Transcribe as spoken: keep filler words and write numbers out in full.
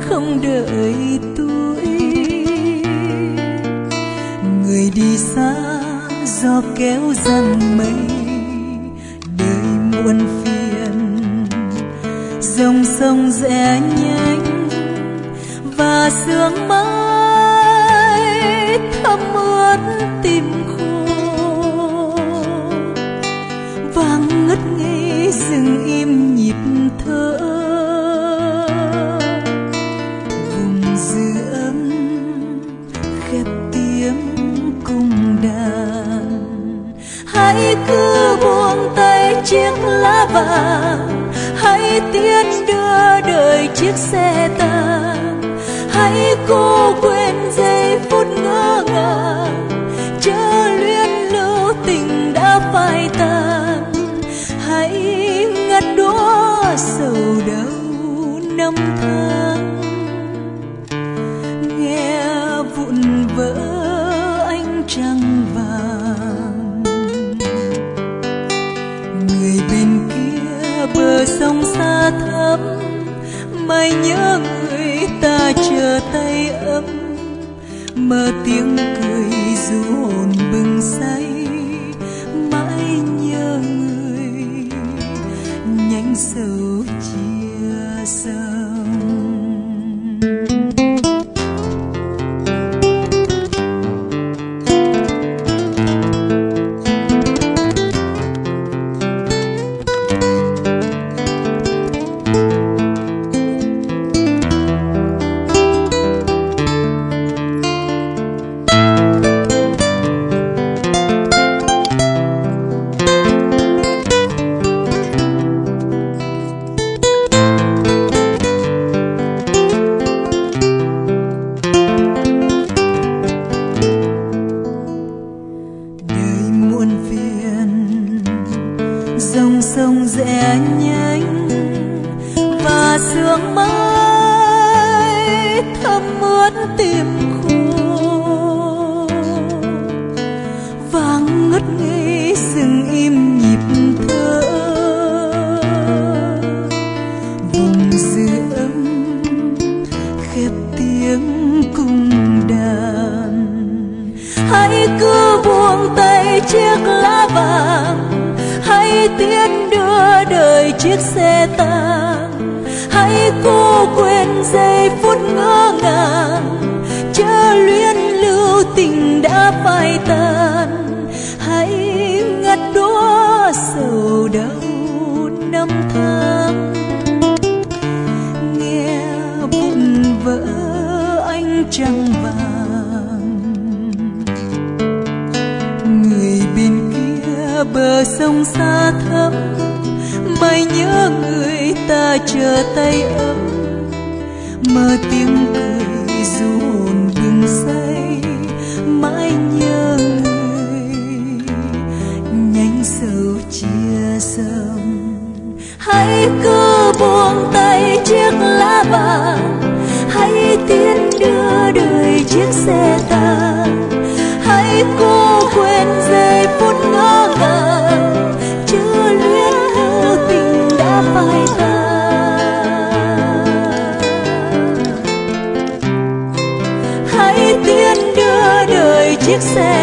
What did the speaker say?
không đợi tôi. Người đi xa gió kéo giăng mây, đời muôn phiền. Dòng sông rẽ nhánh và sương mai thấm ướt tim khô. Vang ngất ngây dừng im nhịp thở, vùng dư âm khép tiếng cung đàn. Hãy cứ buông tay chiếc lá vàng, hãy tiến đưa đời chiếc xe tàn. Hãy cố quên giây phút ngỡ ngàng, chớ luyến lưu tình đã phai tàn. Hãy ngắt đóa sầu đau năm tháng, nghe vụn vỡ ánh trăng vàng. Người bên kia bờ sông xa thẳm, mãi nhớ người ta chờ tay ấm. Mơ tiếng cười du hồn bừng say, mãi nhớ người nhánh sầu chia sông. Dòng sông rẽ nhánh và sương mai thấm ướt tim khô. Vang ngất ngây dừng im nhịp thở, vùng dư âm khép tiếng cung đàn. Hãy cứ buông tay chiếc lá vàng, hãy tiến đưa đời chiếc xe tàn. Hãy cố quên giây phút ngỡ ngàng, chớ luyến lưu tình đã phai tàn. Hãy ngắt đóa sầu đau năm tháng, nghe vụn vỡ ánh trăng vàng. Người bên kia bờ sông xa thẳm, mãi nhớ người ta chờ tay ấm. Mơ tiếng cười du hồn bừng say, mãi nhớ người nhánh sầu chia sông. Hãy cứ buông tay chiếc lá vàng, hãy tiến đưa đời chiếc xe tàn. Hãy cố quên giây phút ngỡ ngàng, chớ luyến lưu tình đã phai tàn. Hãy tiến đưa đời chiếc xe